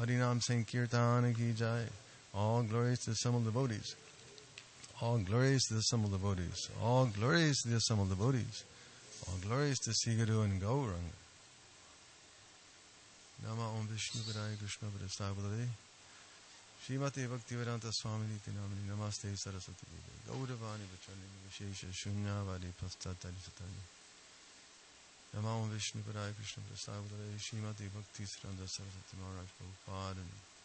Harinam Sankirtan Ki Jai. All glories to the assembled devotees. All glories to the assembled devotees. All glories to the assembled devotees. All glories to Siguru and Gauranga. Nama Om Vishnu Padaya Krishna Padastabhadave. Srimati Bhaktivedanta Swami Niti Namani Namaste Saraswati Deve. Gaudavani Vachanini Vishesha Shunyavadi Pastatari Satani. Nama Om Vishnu Padaya Krishna Padastabhadave. Srimati Bhaktivedanta Saraswati Maharaj Prabhupada.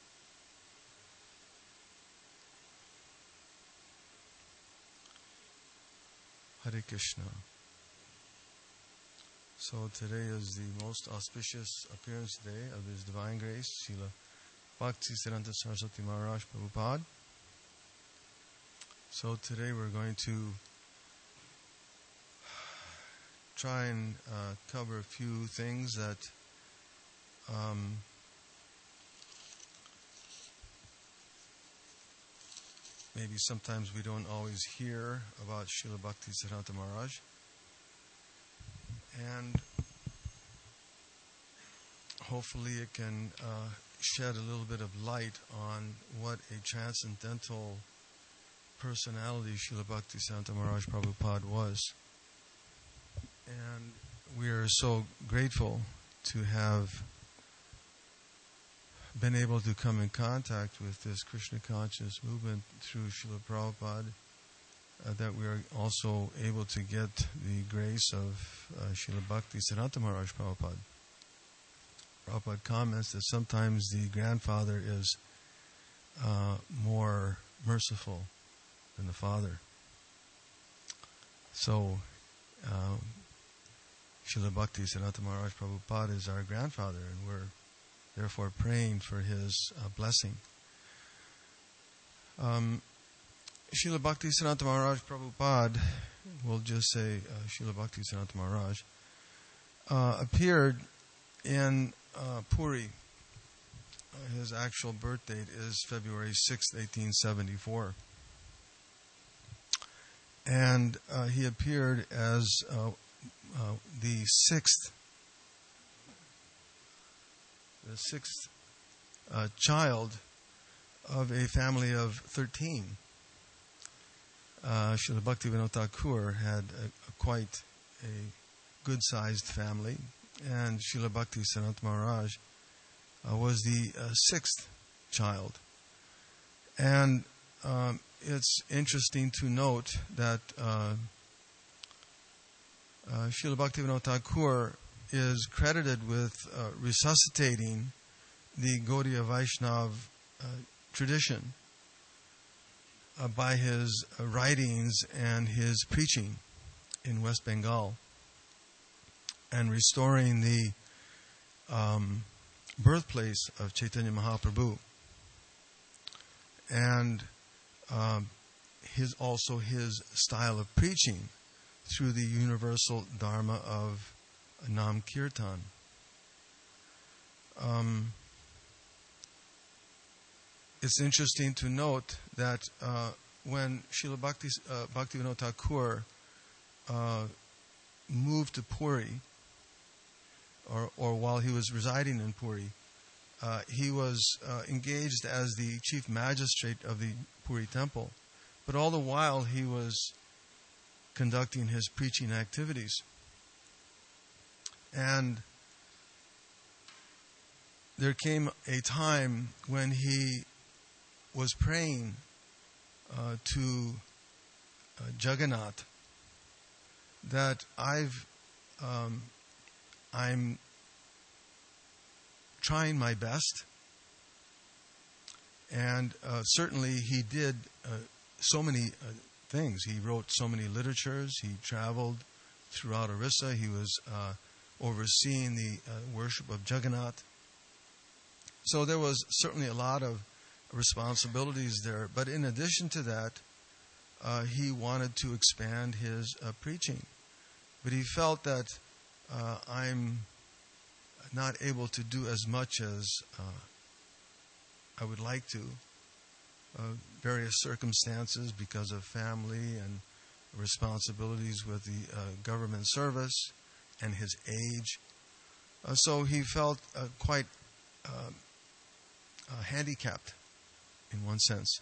Hare Krishna. So today is the most auspicious appearance day of His Divine Grace, Srila Bhaktisiddhanta Saraswati Maharaj Prabhupada. So today we're going to try and cover a few things that maybe sometimes we don't always hear about Srila Bhaktisiddhanta Maharaj. And hopefully it can shed a little bit of light on what a transcendental personality Srila Bhaktisiddhanta Maharaj Prabhupada was. And we are so grateful to have been able to come in contact with this Krishna conscious movement through Srila Prabhupada, that we are also able to get the grace of Srila Bhaktisiddhanta Maharaj Prabhupada. Prabhupada comments that sometimes the grandfather is more merciful than the father. So, Srila Bhaktisiddhanta Maharaj Prabhupada is our grandfather, and we're therefore praying for his blessing. Srila Bhaktisiddhanta Maharaj Prabhupada, we'll just say Srila Bhaktisiddhanta Maharaj, appeared in Puri. His actual birth date is February 6, 1874. And he appeared as the sixth child of a family of 13. Srila Bhaktivinoda Thakur had quite a good-sized family, and Srila Bhaktisiddhanta Maharaj was the sixth child. And it's interesting to note that Srila Bhaktivinoda Thakur is credited with resuscitating the Gaudiya Vaishnava tradition by his writings and his preaching in West Bengal, and restoring the birthplace of Chaitanya Mahaprabhu, and his style of preaching through the universal dharma of Nam Kirtan. It's interesting to note that when Srila Bhaktivinoda Thakur moved to Puri, or while he was residing in Puri, he was engaged as the chief magistrate of the Puri temple. But all the while he was conducting his preaching activities. And there came a time when he was praying to Jagannath that I'm trying my best, and certainly he did so many things. He wrote so many literatures. He traveled throughout Orissa. He was overseeing the worship of Jagannath. So there was certainly a lot of responsibilities there. But in addition to that, he wanted to expand his preaching. But he felt that I'm not able to do as much as I would like to. Various circumstances because of family and responsibilities with the government service and his age. So he felt quite handicapped in one sense.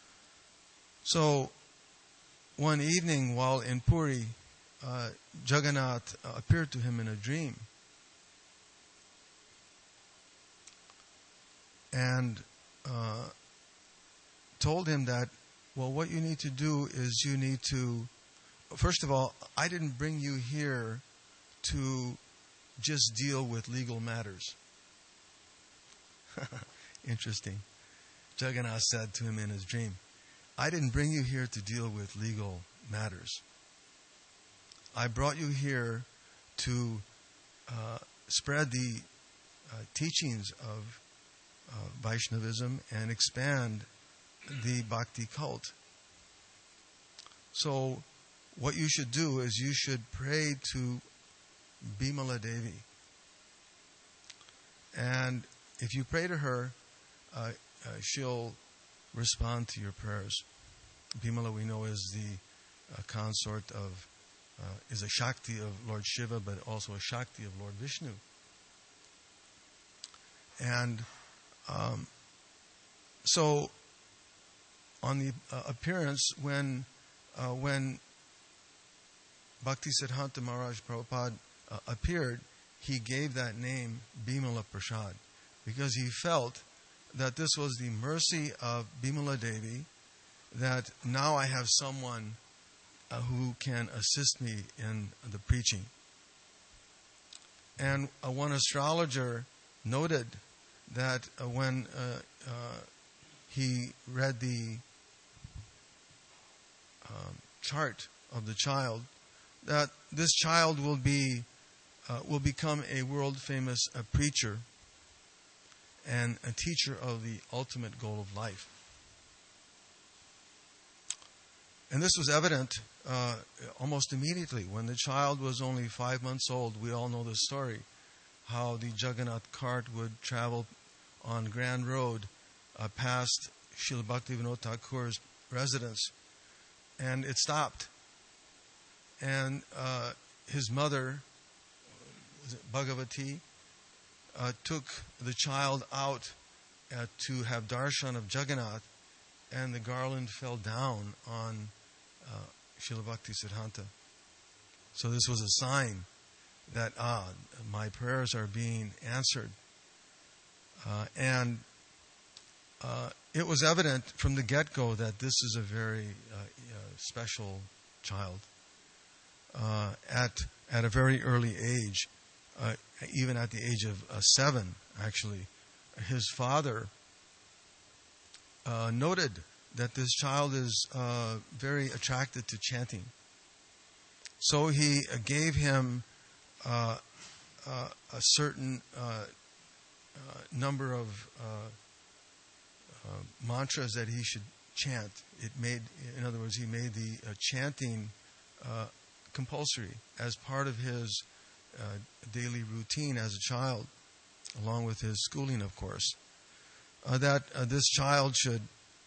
So one evening while in Puri, Jagannath appeared to him in a dream. And told him that, well, what you need to do is you need to, first of all, I didn't bring you here to just deal with legal matters. Interesting. Jagannath said to him in his dream, I didn't bring you here to deal with legal matters. I brought you here to spread the teachings of Vaishnavism and expand the Bhakti cult. So what you should do is you should pray to Bimala Devi. And if you pray to her, she'll respond to your prayers. Bimala, we know, is the consort of, is a Shakti of Lord Shiva, but also a Shakti of Lord Vishnu. And so on the appearance, when Bhaktisiddhanta Maharaj Prabhupada appeared, he gave that name Bimala Prasad, because he felt that this was the mercy of Bimala Devi, that now I have someone who can assist me in the preaching. And one astrologer noted that when he read the chart of the child, that this child will become a world famous preacher and a teacher of the ultimate goal of life. And this was evident almost immediately. When the child was only 5 months old, we all know the story, how the Jagannath cart would travel on Grand Road past Srila Bhaktivinoda Thakur's residence, and it stopped. And his mother, Bhagavati, took the child out to have darshan of Jagannath, and the garland fell down on Srila Bhaktisiddhanta. So this was a sign that, my prayers are being answered. And it was evident from the get-go that this is a very special child. At a very early age, even at the age of 7, actually, his father noted that this child is very attracted to chanting. So he gave him a certain number of mantras that he should chant. In other words, he made the chanting compulsory as part of his daily routine as a child, along with his schooling, of course. That this child should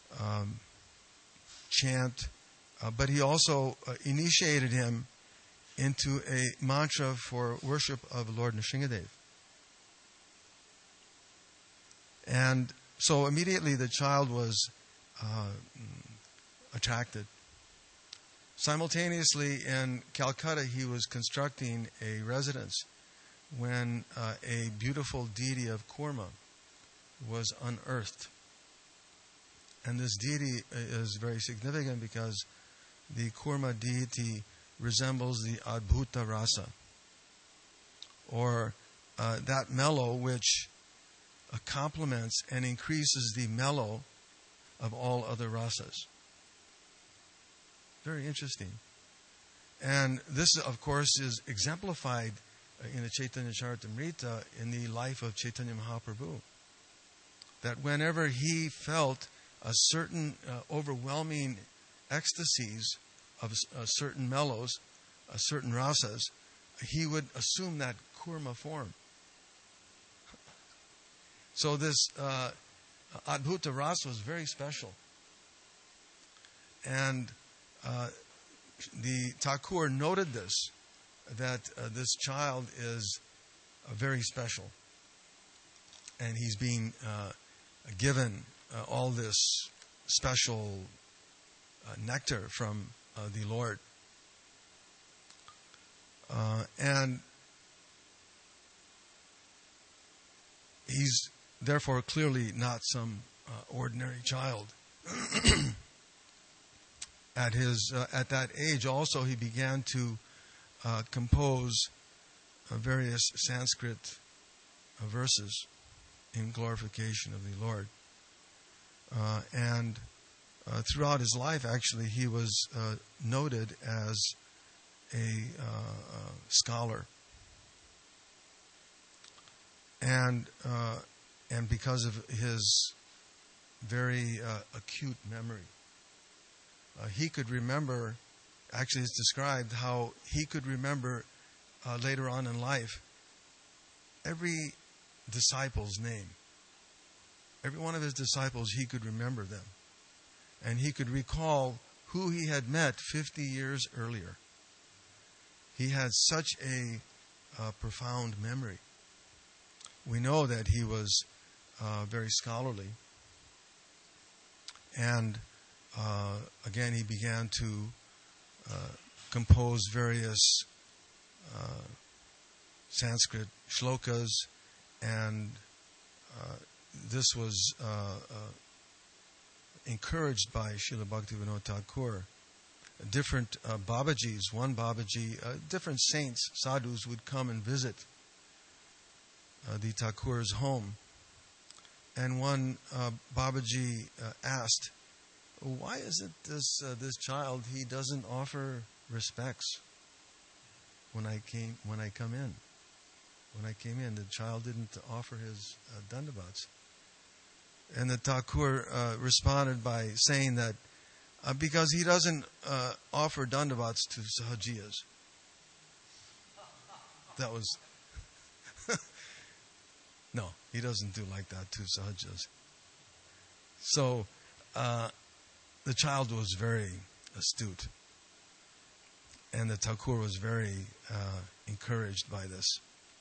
chant, but he also initiated him into a mantra for worship of Lord Nrsingadev. And so immediately the child was attracted. Simultaneously in Calcutta, he was constructing a residence when a beautiful deity of Kurma was unearthed. And this deity is very significant because the Kurma deity resembles the Adbhuta Rasa, or that mellow which complements and increases the mellow of all other rasas. Very interesting. And this, of course, is exemplified in the Chaitanya Charitamrita in the life of Chaitanya Mahaprabhu. That whenever he felt a certain overwhelming ecstasies of certain mellows, certain rasas, he would assume that kurma form. So this Adbhuta Rasa was very special. And the Thakur noted this, that this child is very special. And he's being given all this special nectar from the Lord. And he's therefore clearly not some ordinary child. At that age also he began to compose various Sanskrit verses in glorification of the Lord. And throughout his life, actually, he was noted as a scholar. And because of his very acute memory, he could remember, actually it's described how he could remember later on in life every disciple's name. Every one of his disciples, he could remember them. And he could recall who he had met 50 years earlier. He had such a profound memory. We know that he was very scholarly. And again, he began to compose various Sanskrit shlokas, and this was encouraged by Srila Bhaktivinoda Thakur. Different Babajis, one Babaji, different saints, sadhus would come and visit the Thakur's home. And one Babaji asked, "Why is it this child, he doesn't offer respects when I come in? When I came in, the child didn't offer his dandavats." And the Thakur responded by saying that because he doesn't offer dandavats to sahajiyas. That was... No, he doesn't do like that to sahajiyas. So the child was very astute. And the Thakur was very encouraged by this.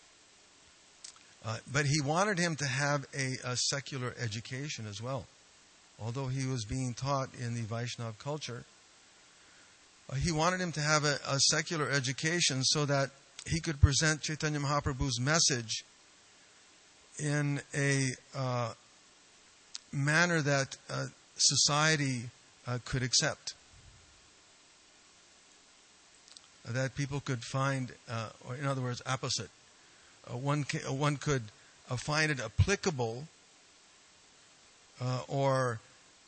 But he wanted him to have a secular education as well. Although he was being taught in the Vaishnava culture, he wanted him to have a secular education so that he could present Chaitanya Mahaprabhu's message in a manner that society could accept. That people could find, or in other words, opposite. One could find it applicable or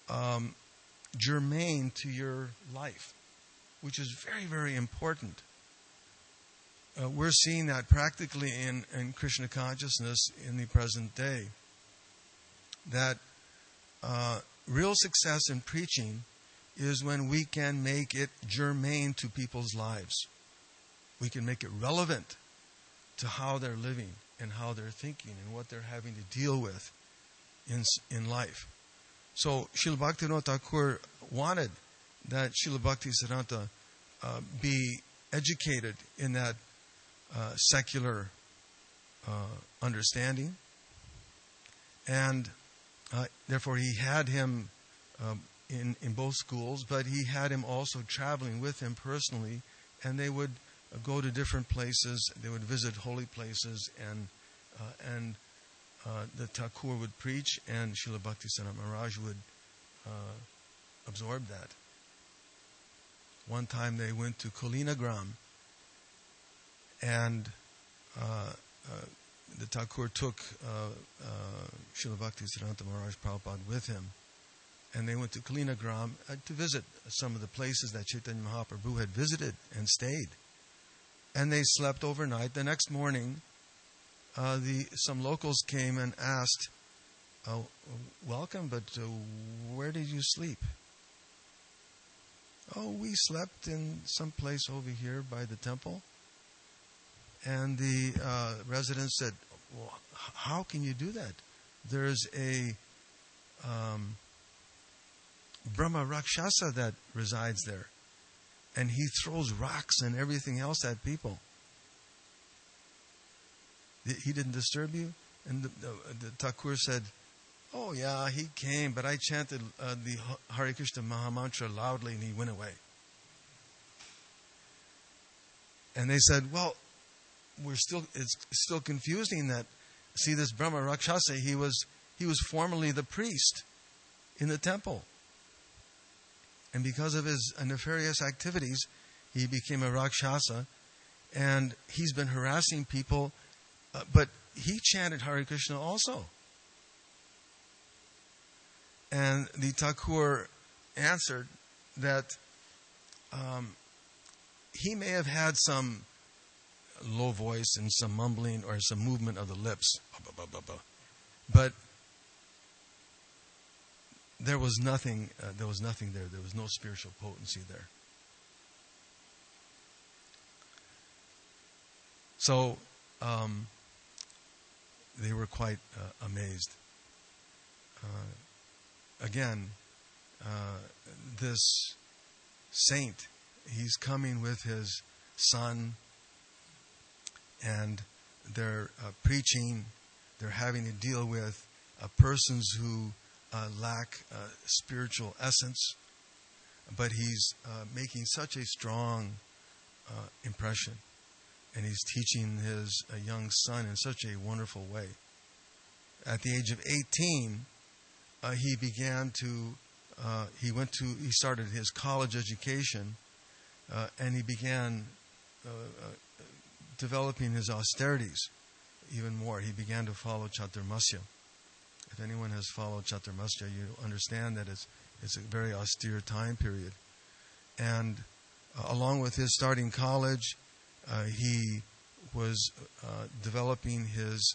germane to your life, which is very, very important. We're seeing that practically in Krishna consciousness in the present day. That real success in preaching is when we can make it germane to people's lives. We can make it relevant to how they're living and how they're thinking and what they're having to deal with in life. So Srila Bhaktivinoda Thakur wanted that Srila Bhaktisiddhanta be educated in that secular understanding. And therefore he had him in both schools, but he had him also traveling with him personally, and they would go to different places. They would visit holy places, and the Thakur would preach, and Srila Bhaktisiddhanta Maharaj would absorb that. One time they went to Kulinagram, and the Thakur took Srila Bhaktisiddhanta Maharaj Prabhupada with him, and they went to Kulinagram to visit some of the places that Chaitanya Mahaprabhu had visited and stayed. And they slept overnight. The next morning, some locals came and asked, "Welcome, but where did you sleep?" "Oh, we slept in some place over here by the temple." And the resident said, "Well, how can you do that? There's a Brahma Rakshasa that resides there, and he throws rocks and everything else at people. He didn't disturb you?" And the Thakur said, "Oh yeah, he came, but I chanted the Hare Krishna Mahamantra loudly and he went away." And they said, "Well, it's still confusing that, see, this Brahma Rakshasa, he was formerly the priest in the temple. And because of his nefarious activities, he became a Rakshasa, and he's been harassing people, but he chanted Hare Krishna also." And the Thakur answered that he may have had some low voice and some mumbling or some movement of the lips, but there was nothing there. There was no spiritual potency there. So they were quite amazed. Again, this saint, he's coming with his son, and they're preaching. They're having to deal with persons who lack spiritual essence, but he's making such a strong impression, and he's teaching his young son in such a wonderful way. At the age of 18, he started his college education, and he began developing his austerities even more. He began to follow Chaturmasya. If anyone has followed Chaturmasya, you understand that it's a very austere time period. And along with his starting college, he was developing his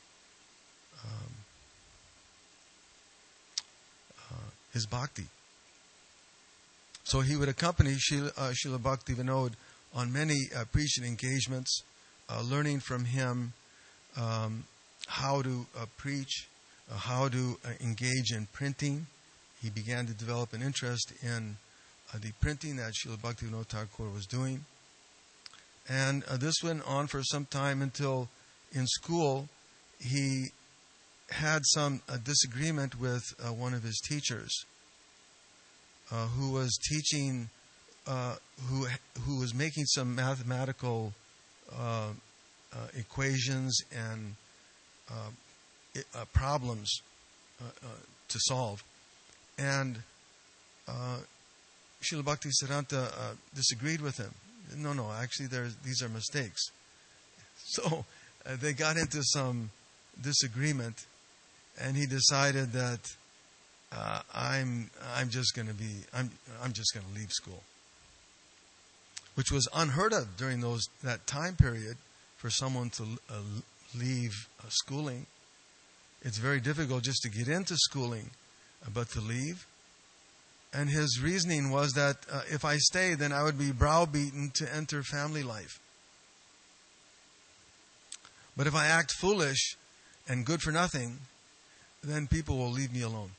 bhakti. So he would accompany Srila Bhaktivinoda on many preaching engagements, learning from him how to preach, how to engage in printing. He began to develop an interest in the printing that Srila Bhaktivinoda Thakur was doing. And this went on for some time until in school he had some disagreement with one of his teachers who was teaching, who was making some mathematical equations and problems to solve. And Srila Bhaktisiddhanta disagreed with him. No, actually these are mistakes. So they got into some disagreement, and he decided that I'm just going to leave school, which was unheard of during that time period for someone to leave schooling. It's very difficult just to get into schooling, but to leave. And his reasoning was that if I stay, then I would be browbeaten to enter family life. But if I act foolish and good for nothing, then people will leave me alone.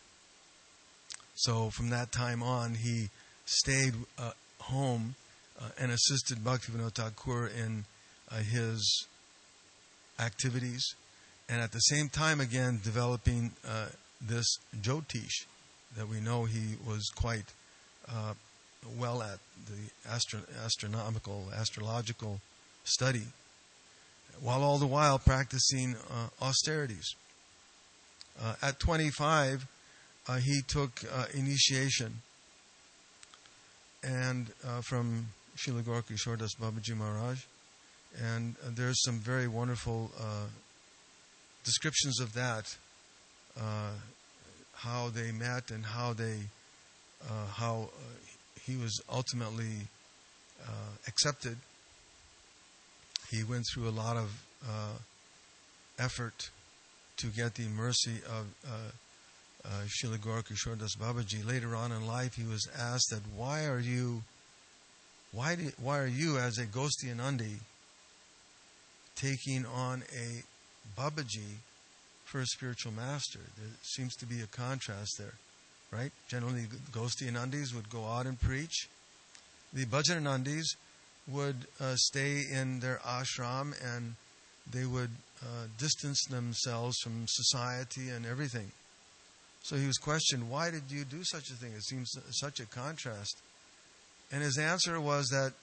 So from that time on, he stayed home and assisted Bhaktivinoda Thakur in his activities, and at the same time again developing this Jyotish that we know he was quite well at, the astrological study, while all the while practicing austerities. At 25, he took initiation and from Srila Gaura Kishora Das Babaji Maharaj, and there's some very wonderful descriptions of that, how they met and how he was ultimately accepted. He went through a lot of effort to get the mercy of Srila Gaura Kishora Das Babaji. Later on in life, he was asked that why are you as a Gosti Anandi taking on a Babaji for a spiritual master? There seems to be a contrast there, right? Generally, Gosti Anandis would go out and preach. The Bhajan Anandis would stay in their ashram, and they would distance themselves from society and everything. So he was questioned, why did you do such a thing? It seems such a contrast. And his answer was that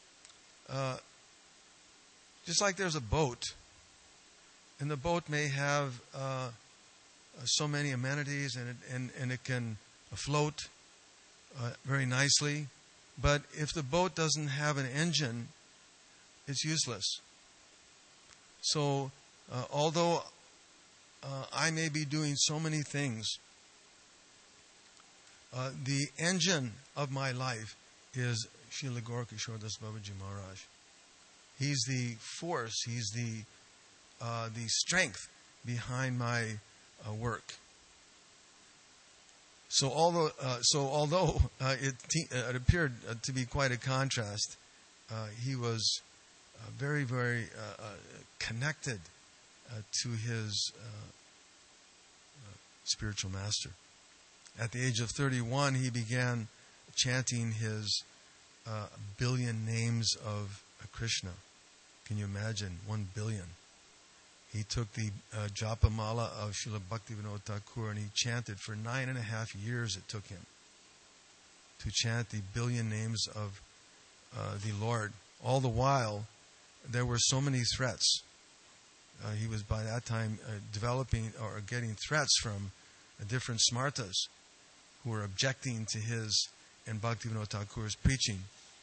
just like there's a boat, and the boat may have so many amenities, and it can float very nicely, but if the boat doesn't have an engine, it's useless. So although I may be doing so many things, the engine of my life is Srila Gaura Kishora Das Babaji Maharaj. He's the force, he's the strength behind my work. So although it appeared to be quite a contrast, he was very, very connected to his spiritual master. At the age of 31, he began chanting his billion names of Krishna. Can you imagine? 1 billion. He took the Japamala of Srila Bhaktivinoda Thakur and he chanted for 9.5 years. It took him to chant the billion names of the Lord. All the while, there were so many threats. He was by that time developing or getting threats from different smartas who were objecting to his and Bhaktivinoda Thakur's preaching.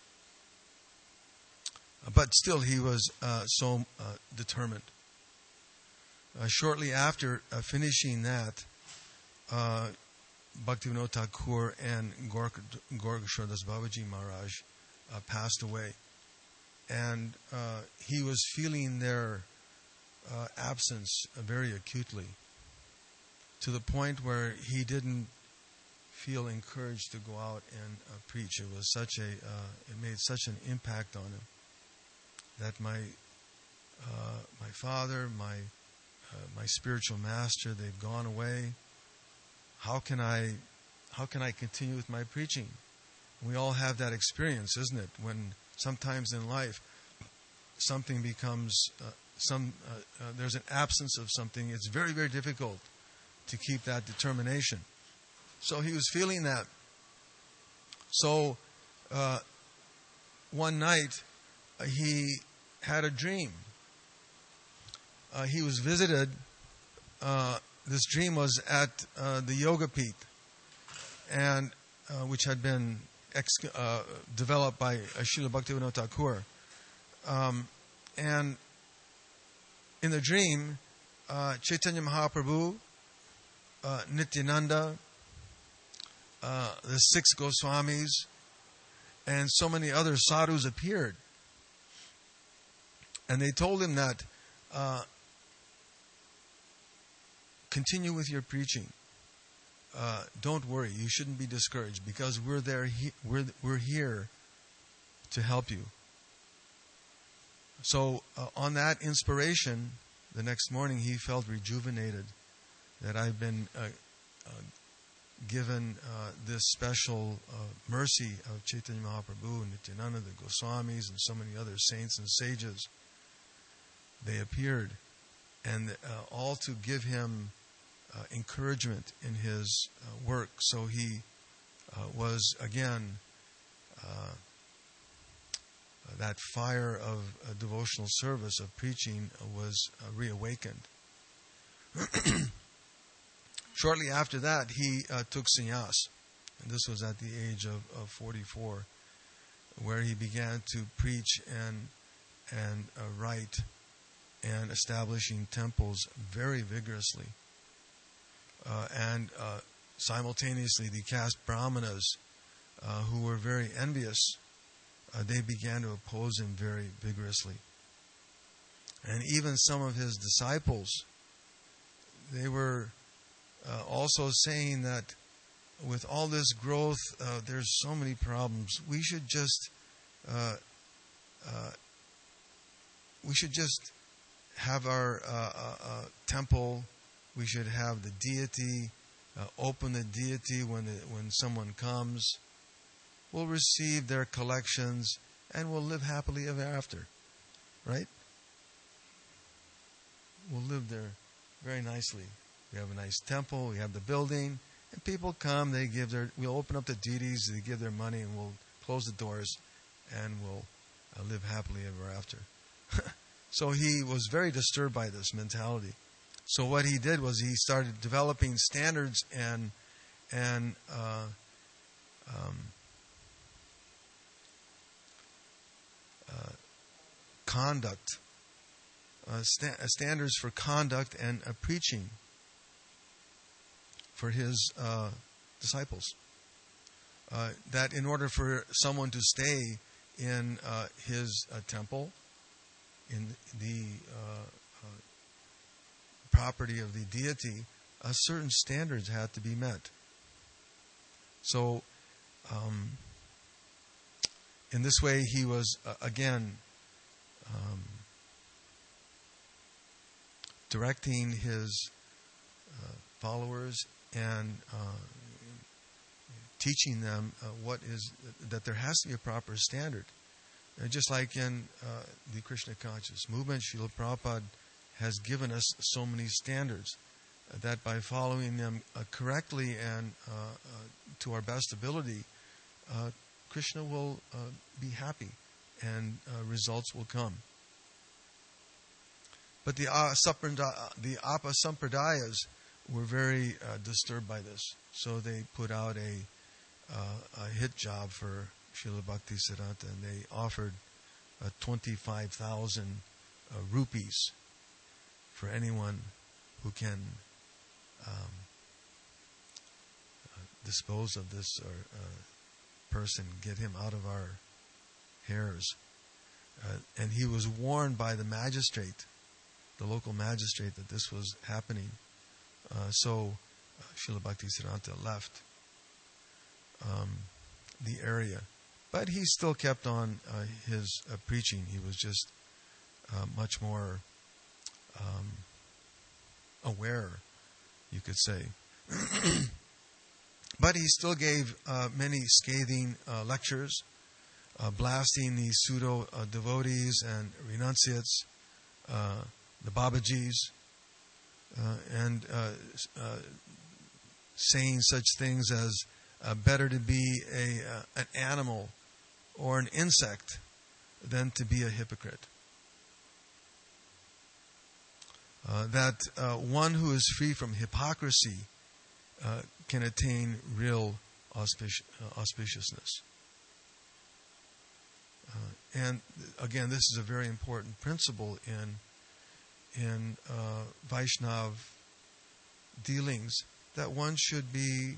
But still, he was so determined. Shortly after finishing that, Bhaktivinoda Thakur and Gaura Kishora Das Babaji Maharaj passed away. And he was feeling their absence very acutely, to the point where he didn't feel encouraged to go out and preach. It was it made such an impact on him that my father, my spiritual master, they've gone away. How can I continue with my preaching? We all have that experience, isn't it? When sometimes in life something becomes there's an absence of something. It's very, very difficult to keep that determination. So he was feeling that. So one night he had a dream. He was visited. This dream was at the Yoga Peeth, and which had been developed by Srila Bhaktivinoda Thakur. And in the dream, Chaitanya Mahaprabhu, Nityananda, the 6 Goswamis, and so many other sadhus appeared. And they told him that continue with your preaching. Don't worry, you shouldn't be discouraged, because we're here to help you. So on that inspiration, the next morning he felt rejuvenated, that I've been given this special mercy of Chaitanya Mahaprabhu, Nityananda, the Goswamis, and so many other saints and sages. They appeared, and all to give him encouragement in his work. So he was again, that fire of devotional service, of preaching, was reawakened. Shortly after that, he took sannyas, and this was at the age of 44, where he began to preach and write and establishing temples very vigorously. And simultaneously, the caste brahmanas, who were very envious, they began to oppose him very vigorously. And even some of his disciples, they were also saying that with all this growth, there's so many problems. We should just have our temple. We should have the deity, open the deity when someone comes. We'll receive their collections and we'll live happily ever after. Right? We'll live there very nicely. We have a nice temple, we have the building, And people come, we'll open up the deities, they give their money, and we'll close the doors, and we'll live happily ever after. So he was very disturbed by this mentality. So what he did was he started developing standards and conduct, standards for conduct and preaching for his disciples. That in order for someone to stay in his temple, in the property of the deity, certain standards had to be met. So, in this way, he was again directing his followers and teaching them that there has to be a proper standard. Just like in the Krishna conscious movement, Srila Prabhupada has given us so many standards that by following them correctly and to our best ability, Krishna will be happy and results will come. But the Apasampradayas were very disturbed by this, so they put out a hit job for Srila Bhaktisiddhanta, and they offered 25,000 rupees for anyone who can dispose of this person, get him out of our hairs. And he was warned by the magistrate, the local magistrate, that this was happening. So Srila Bhaktisiddhanta left the area. But he still kept on his preaching. He was just much more aware, you could say. But he still gave many scathing lectures, blasting the pseudo-devotees and renunciates, the Babajis, and saying such things as better to be an animal or an insect than to be a hypocrite. That one who is free from hypocrisy can attain real auspiciousness. And again, this is a very important principle in Vaishnav dealings, that one should be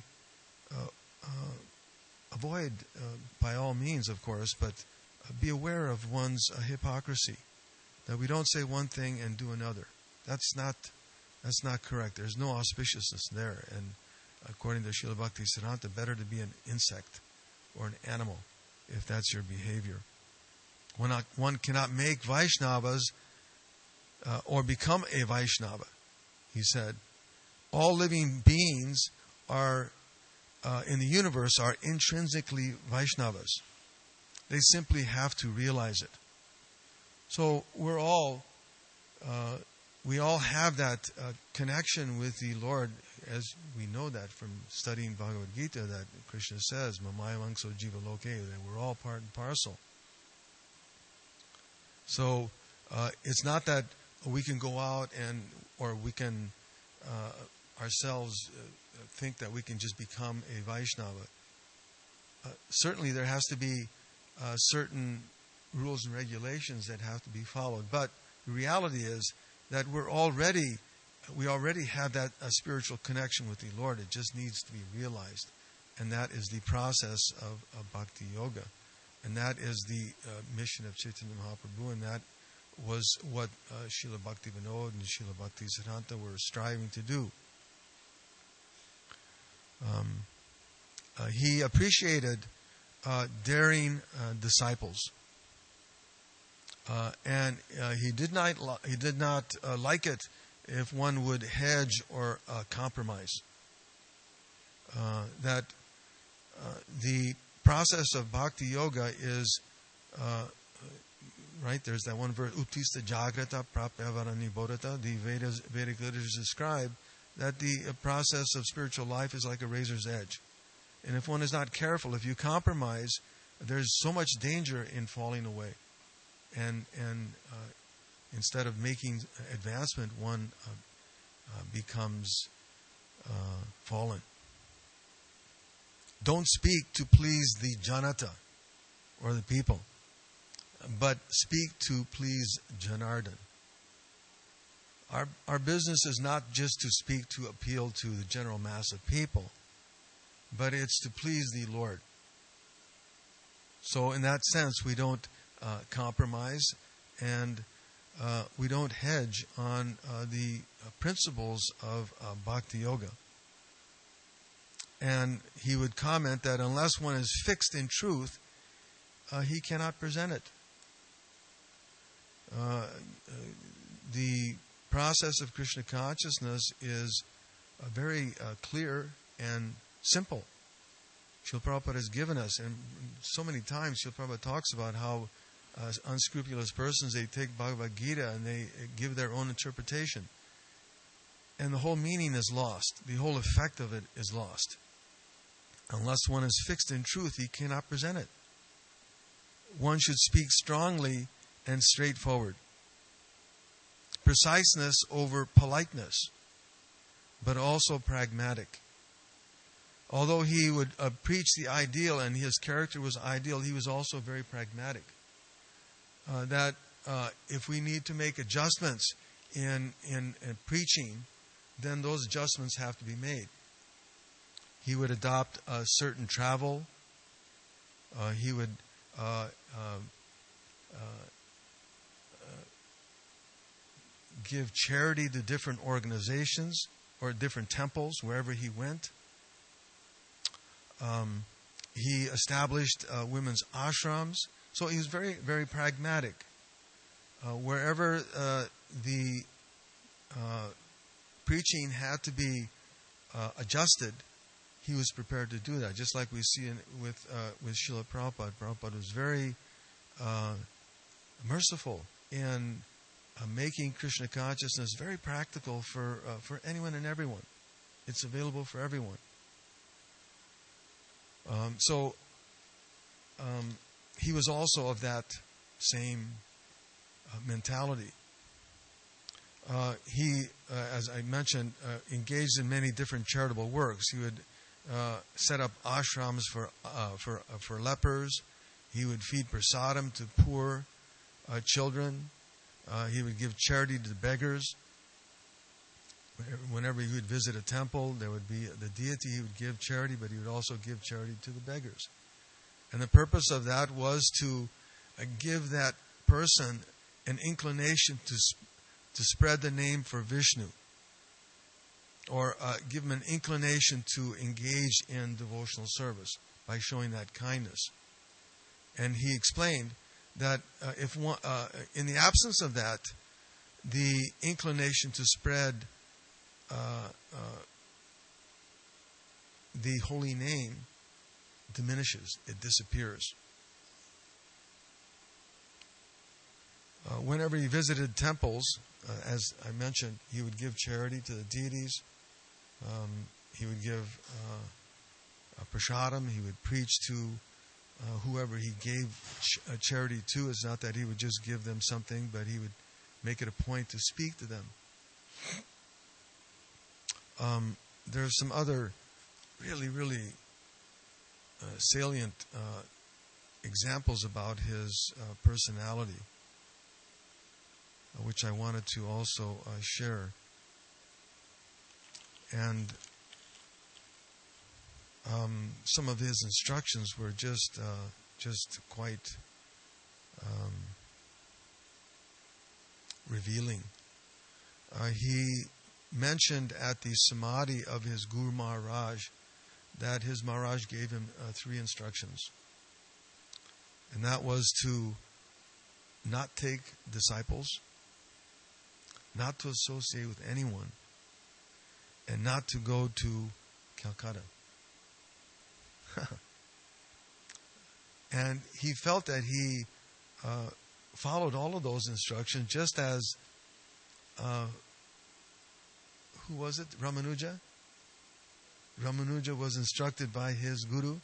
avoid by all means, of course, but be aware of one's hypocrisy. That we don't say one thing and do another. That's not correct. There's no auspiciousness there. And according to Srila Bhaktisiddhanta, better to be an insect or an animal if that's your behavior. One cannot make Vaishnavas or become a Vaishnava. He said, all living beings are in the universe are intrinsically Vaishnavas. They simply have to realize it. So we all have that connection with the Lord, as we know that from studying Bhagavad Gita, that Krishna says, Mamaya Vangso Jiva Loke, that we're all part and parcel. So it's not that we can go out or we can ourselves think that we can just become a Vaishnava. Certainly there has to be certain rules and regulations that have to be followed. But the reality is that we already have that spiritual connection with the Lord. It just needs to be realized. And that is the process of Bhakti Yoga. And that is the mission of Chaitanya Mahaprabhu. And that was what Srila Bhaktivinoda and Srila Bhaktisiddhanta were striving to do. He appreciated daring disciples. And he did not like it if one would hedge or compromise. That the process of Bhakti Yoga is right. There's that one verse, Uttista Jagrata Prapyavarani Bodhata. The Vedic literature describe that the process of spiritual life is like a razor's edge. And if one is not careful, if you compromise, there's so much danger in falling away. And instead of making advancement, one becomes fallen. Don't speak to please the Janata, or the people, but speak to please Janardhan. Our business is not just to speak to appeal to the general mass of people, but it's to please the Lord. So in that sense, we don't compromise, and we don't hedge on the principles of Bhakti Yoga. And he would comment that unless one is fixed in truth, he cannot present it. The process of Krishna consciousness is very clear and simple. Srila Prabhupada has given us, and so many times Srila Prabhupada talks about how unscrupulous persons, they take Bhagavad Gita and they give their own interpretation. And the whole meaning is lost. The whole effect of it is lost. Unless one is fixed in truth, he cannot present it. One should speak strongly and straightforward. Preciseness over politeness, but also pragmatic. Although he would preach the ideal and his character was ideal, he was also very pragmatic. That if we need to make adjustments in preaching, then those adjustments have to be made. He would adopt a certain travel. He would give charity to different organizations or different temples wherever he went. He established women's ashrams. So he was very, very pragmatic. Wherever the preaching had to be adjusted, he was prepared to do that. Just like we see with Srila Prabhupada. Prabhupada was very merciful in making Krishna consciousness very practical for anyone and everyone. It's available for everyone. He was also of that same mentality. He, as I mentioned, engaged in many different charitable works. He would set up ashrams for lepers. He would feed prasadam to poor children. He would give charity to the beggars. Whenever he would visit a temple, there would be the deity. He would give charity, but he would also give charity to the beggars. And the purpose of that was to give that person an inclination to spread the name for Vishnu, or give him an inclination to engage in devotional service by showing that kindness. And he explained that if one, in the absence of that, the inclination to spread the holy name diminishes, it disappears. Whenever he visited temples, as I mentioned, he would give charity to the deities. He would give prasadam. He would preach to whoever he gave charity to. It's not that he would just give them something, but he would make it a point to speak to them. There are some other really, really salient examples about his personality, which I wanted to also share. And some of his instructions were just quite revealing. He mentioned at the Samadhi of his Guru Maharaj that his Maharaj gave him 3 instructions. And that was to not take disciples, not to associate with anyone, and not to go to Calcutta. And he felt that he followed all of those instructions, just as who was it? Ramanuja? Ramanuja was instructed by his guru.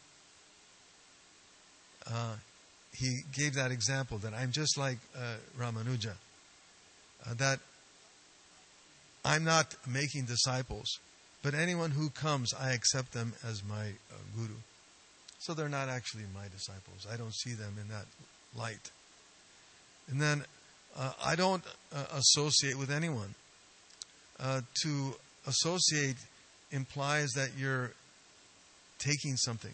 He gave that example that I'm just like Ramanuja. That I'm not making disciples, but anyone who comes, I accept them as my guru. So they're not actually my disciples. I don't see them in that light. And then I don't associate with anyone. To associate implies that you're taking something.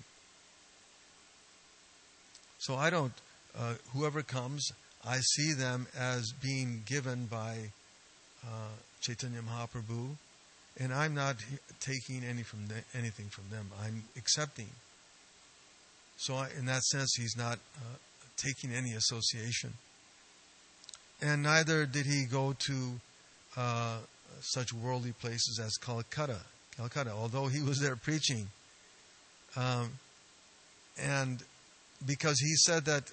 So I don't, whoever comes, I see them as being given by Chaitanya Mahaprabhu, and I'm not taking anything from them. I'm accepting. So in that sense, he's not taking any association. And neither did he go to such worldly places as Calcutta, although he was there preaching. And because he said that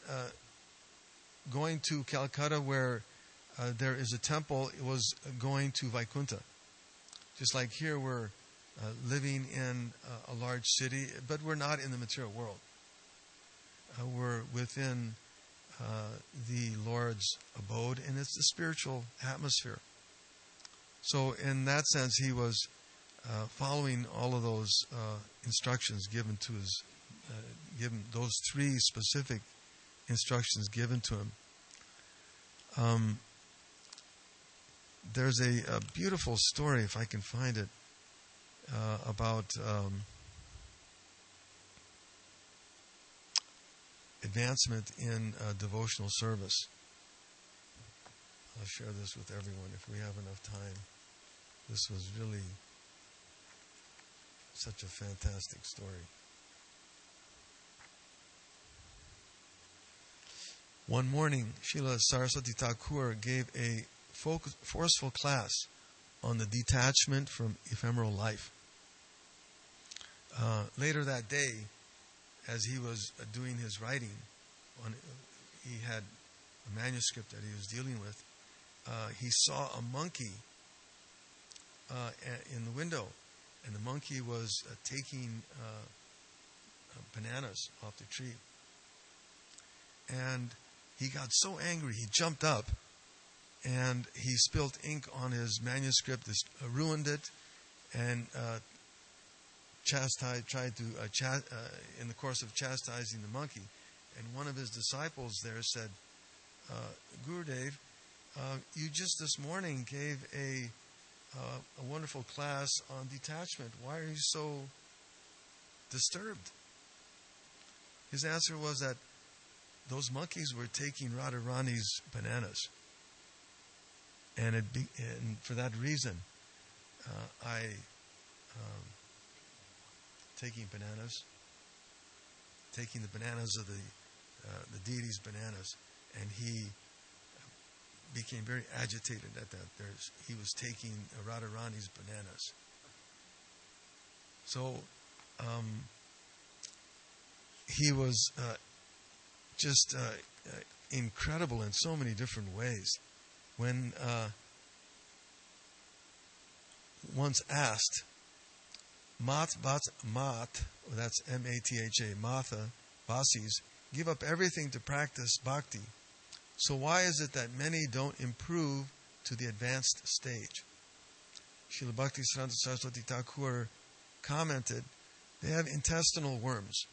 going to Calcutta where there is a temple, it was going to Vaikuntha. Just like here we're living in a large city, but we're not in the material world. We're within the Lord's abode, and it's the spiritual atmosphere. So in that sense, he was following all of those instructions given to his, given those three specific instructions given to him. There's a beautiful story, if I can find it, about advancement in devotional service. I'll share this with everyone if we have enough time. This was really such a fantastic story. One morning, Srila Saraswati Thakur gave a forceful class on the detachment from ephemeral life. Later that day, as he was doing his writing, he had a manuscript that he was dealing with. He saw a monkey in the window, and the monkey was taking bananas off the tree. And he got so angry, he jumped up, and he spilled ink on his manuscript, ruined it, and tried to, in the course of chastising the monkey. And one of his disciples there said, Gurudev, you just this morning gave a wonderful class on detachment. Why are you so disturbed? His answer was that those monkeys were taking Radharani's bananas. And for that reason, I taking the bananas of the deity's bananas, and he became very agitated at that. He was taking Radharani's bananas. So he was just incredible in so many different ways. When once asked, that's M-A-T-H-A, Matha, Vasis, give up everything to practice bhakti. So why is it that many don't improve to the advanced stage? Srila Bhaktisiddhanta Saraswati Thakur commented, they have intestinal worms.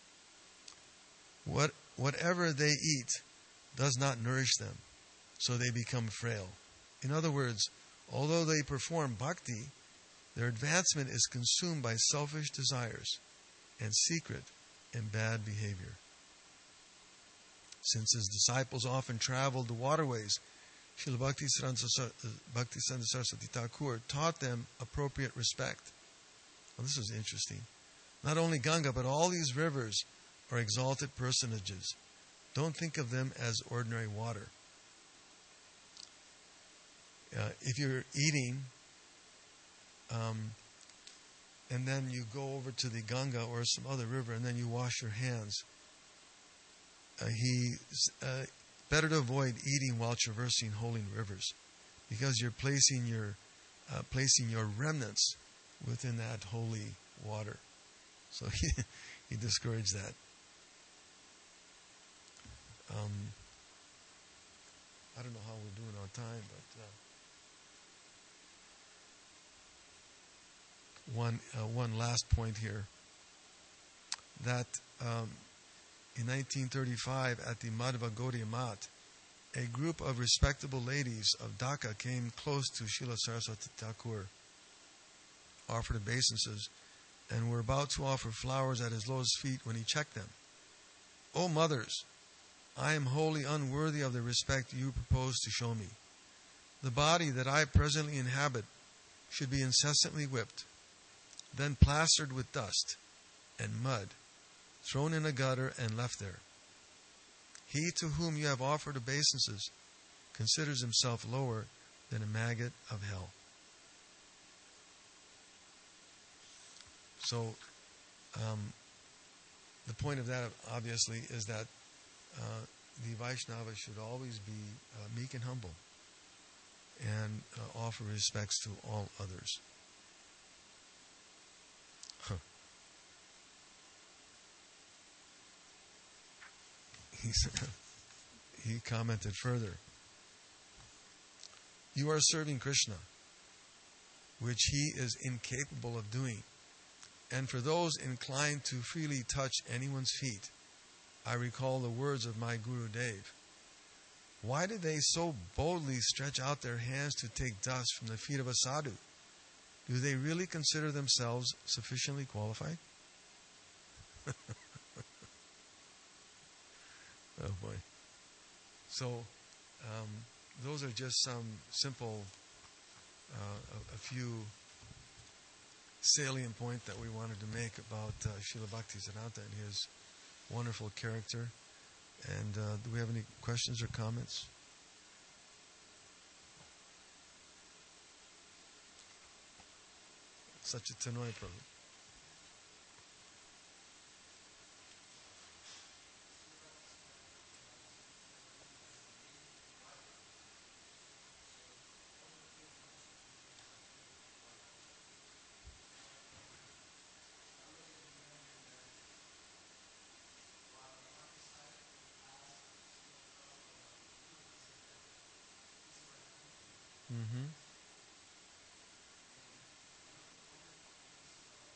Whatever they eat does not nourish them, so they become frail. In other words, although they perform bhakti, their advancement is consumed by selfish desires and secret and bad behavior. Since his disciples often traveled the waterways, Srila Bhaktisiddhanta Saraswati Thakur taught them appropriate respect. Well, this is interesting. Not only Ganga, but all these rivers are exalted personages. Don't think of them as ordinary water. If you're eating, and then you go over to the Ganga or some other river, and then you wash your hands, better to avoid eating while traversing holy rivers, because you're placing your placing your remnants within that holy water. So he discouraged that. I don't know how we're doing on time, but one last point here. That in 1935 at the Madhva Gaudiya Math, a group of respectable ladies of Dhaka came close to Srila Saraswati Thakur, offered obeisances, and were about to offer flowers at his lotus feet when he checked them. "O mothers, I am wholly unworthy of the respect you propose to show me. The body that I presently inhabit should be incessantly whipped, then plastered with dust and mud, thrown in a gutter and left there. He to whom you have offered obeisances considers himself lower than a maggot of hell." So, the point of that, obviously, is that the Vaishnava should always be meek and humble and offer respects to all others. He commented further, "You are serving Krishna, which he is incapable of doing. And for those inclined to freely touch anyone's feet, I recall the words of my Guru Dev. Why do they so boldly stretch out their hands to take dust from the feet of a sadhu? Do they really consider themselves sufficiently qualified?" Oh boy. So, those are just some simple, a few salient point that we wanted to make about Srila Bhaktisiddhanta and his wonderful character. And do we have any questions or comments? Such a Tanoi Prabhu. Mm-hmm.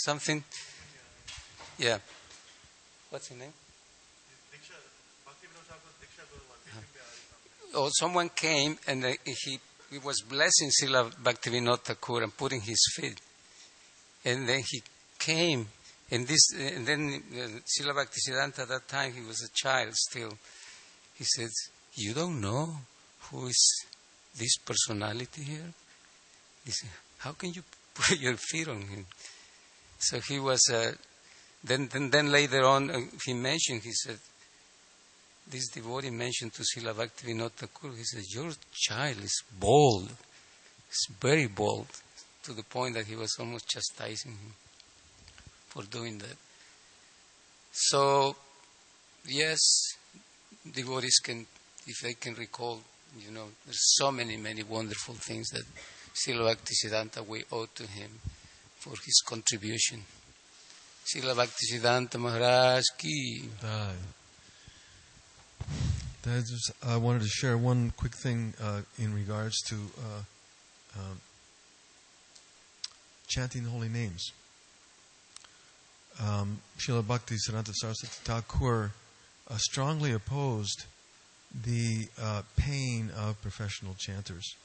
something. Yeah. What's his name? Oh, someone came and he was blessing Srila Bhaktivinoda Thakur and putting his feet. And then he came, and then Srila Bhaktisiddhanta at that time, he was a child still. He said, "You don't know who is this personality here?" He said, "How can you put your feet on him?" So he was. Then later on, he said, this devotee mentioned to Srila Bhaktivinoda Thakur, he said, "Your child is bold. It's very bold," to the point that he was almost chastising him for doing that. So, yes, devotees can, if they can recall, there's so many wonderful things that Srila Bhaktisiddhanta we owe to him for his contribution. Srila Bhaktisiddhanta Maharaj ki. I wanted to share one quick thing in regards to chanting the holy names. Srila Bhaktisiddhanta Saraswati Thakur strongly opposed the paying of professional chanters.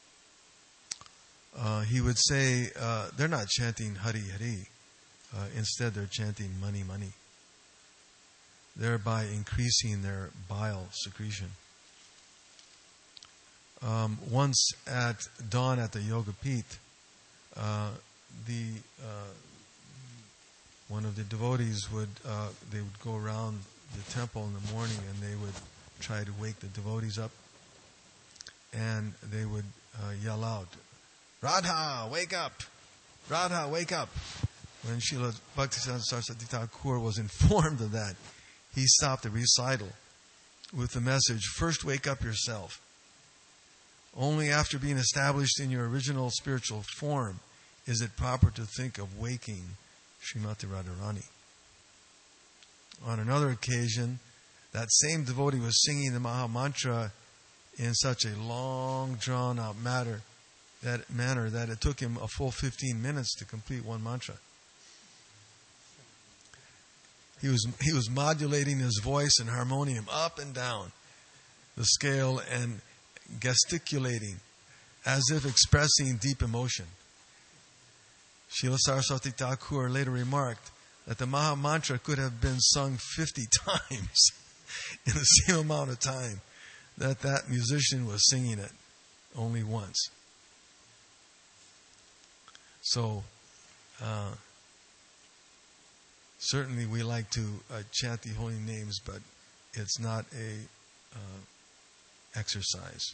He would say they're not chanting Hari Hari. Instead, they're chanting money, money, thereby increasing their bile secretion. Once at dawn at the Yoga Pit, one of the devotees would go around the temple in the morning and they would try to wake the devotees up, and they would yell out, "Radha, wake up! Radha, wake up!" When Srila Bhaktisiddhanta Saraswati Thakur was informed of that, he stopped the recital with the message, "First wake up yourself. Only after being established in your original spiritual form is it proper to think of waking Srimati Radharani." On another occasion, that same devotee was singing the Maha Mantra in such a long, drawn-out manner that it took him a full 15 minutes to complete one mantra. He was modulating his voice and harmonium up and down the scale and gesticulating as if expressing deep emotion. Srila Saraswati Thakur later remarked that the Maha Mantra could have been sung 50 times in the same amount of time that musician was singing it only once. So, certainly we like to chant the holy names, but it's not a exercise.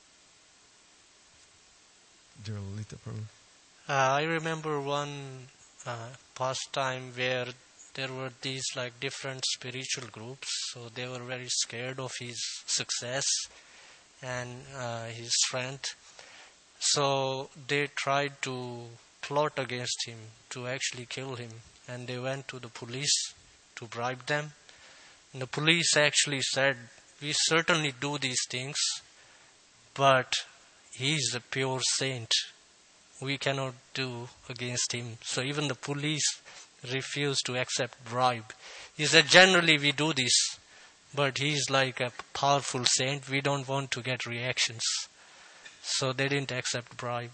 Dear Lalita Prabhu. I remember one pastime where there were these different spiritual groups, so they were very scared of his success and his strength. So they tried to plot against him, to actually kill him. And they went to the police to bribe them. And the police actually said, "We certainly do these things, but he is a pure saint. We cannot do against him." So even the police refused to accept bribe. He said, "Generally we do this, but he is like a powerful saint. We don't want to get reactions." So they didn't accept bribe.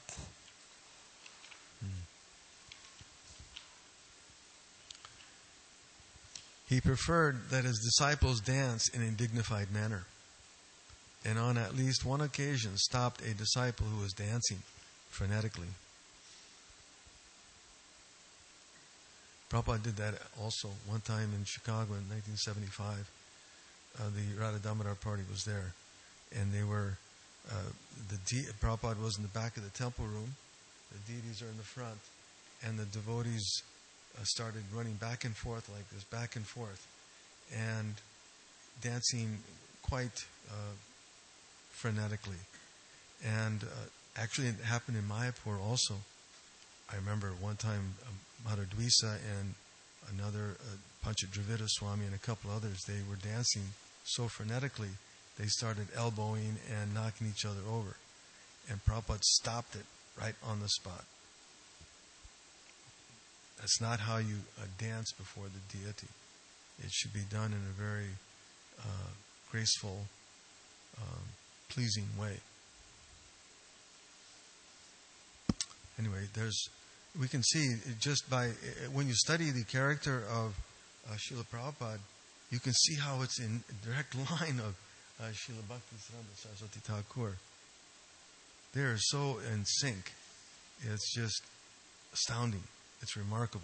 He preferred that his disciples dance in a dignified manner, and on at least one occasion stopped a disciple who was dancing frenetically. Prabhupada did that also one time in Chicago in 1975. The Radha Damodar party was there, and they were Prabhupada was in the back of the temple room, the deities are in the front, and the devotees started running back and forth like this, back and forth, and dancing quite frenetically. And actually it happened in Mayapur also. I remember one time Mother Dvisa and another Pancha Dravida Swami and a couple others, they were dancing so frenetically they started elbowing and knocking each other over. And Prabhupada stopped it right on the spot. That's not how you dance before the deity. It should be done in a very graceful, pleasing way. Anyway, we can see just by when you study the character of Srila Prabhupada, you can see how it's in direct line of Srila Bhaktisiddhanta Saraswati Thakur. They are so in sync. It's just astounding. It's remarkable.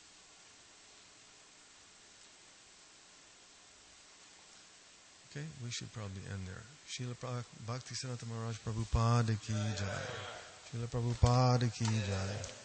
Okay, we should probably end there. Srila Bhaktisiddhanta Maharaj Prabhupada ki jai. Srila Prabhupada ki jai.